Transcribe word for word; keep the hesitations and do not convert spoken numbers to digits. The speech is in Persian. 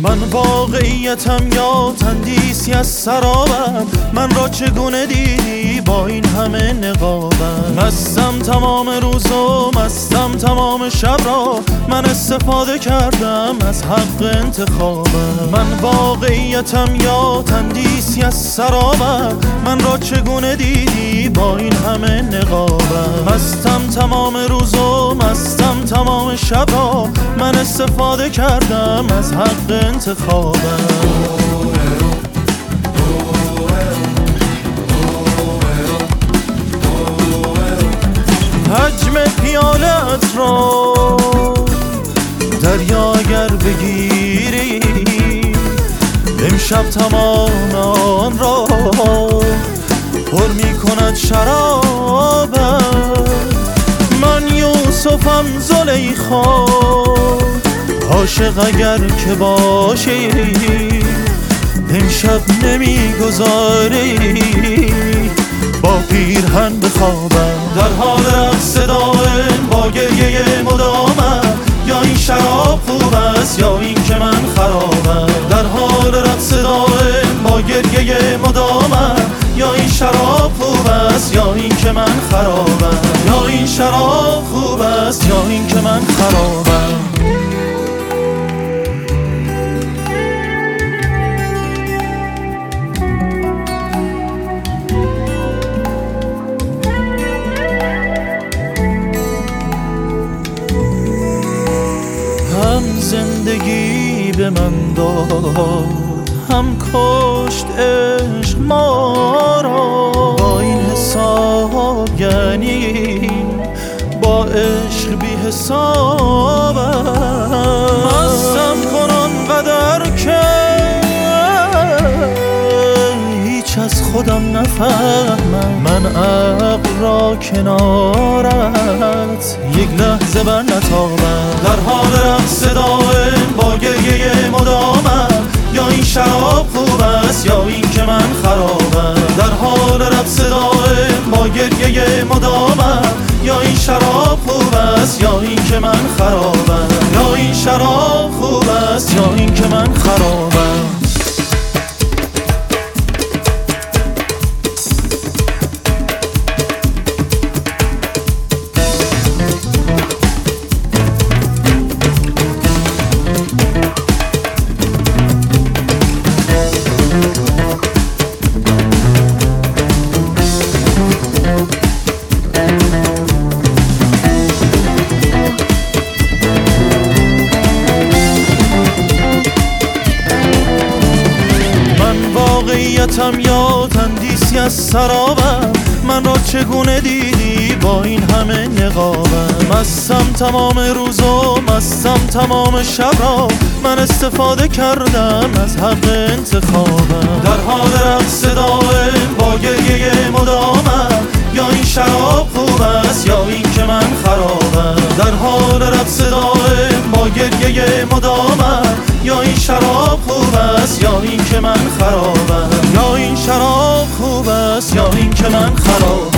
من واقعیتم یا تندیسی از سرابم؟ من را چگونه دیدی با این همه نقابم؟ مستم تمام روز و مستم تمام شب را، من استفاده کردم از حق انتخابم. من واقعیتم یا تندیسی از سرابم؟ من را چگونه دیدی با این همه نقابم؟ مستم تمام روز و مستم تمام شب را، من استفاده کردم از حق انتخابم. حجم پیالت را دریا اگر بگیری، امشب تمام آن را پر می کند شرابت. من یوسفم زلیخا، عاشق اگر که باشی امشب نمی گذاری با پیرهن بخوابم. در حال رقص دائم با گریه مدامم، یا این شراب خوب است یا این که من خرابم. در حال رقص دائم با گریه مدامم، یا این شراب خوب است یا این که من خرابم. یا این شراب خوب است یا این که من خرابم. هم زندگی به من داد، هم کشت عشق ما را. با این حساب یعنی با عشق بی حسابم. مستم کن آنقدر که هیچ از خودم نفهمم. من عقل را کنارت یک لحظه بر نتابم. در حال رقص دائم با گریه مدامم، یا این شراب خوب است یا این که من خرابم. در حال رقص دائم با گریه مدامم، یا این شراب خوب است یا این که من خرابم. یا این شراب خوب است یا این که من خرابم. واقعیتم یا تندیسی از سرابم؟ من را چگونه دیدی با این همه نقابم؟ مستم تمام روز و مستم تمام شب را، من استفاده کردم از حق انتخابم. در حال رقص دائم با گریه مدامم، یا این شراب خوب است یا این که من خرابم. در حال رقص دائم با گریه مدامم، یا این شراب خوب است یا این که من خرابم. یا این شراب خوب است یا این که من خرابم.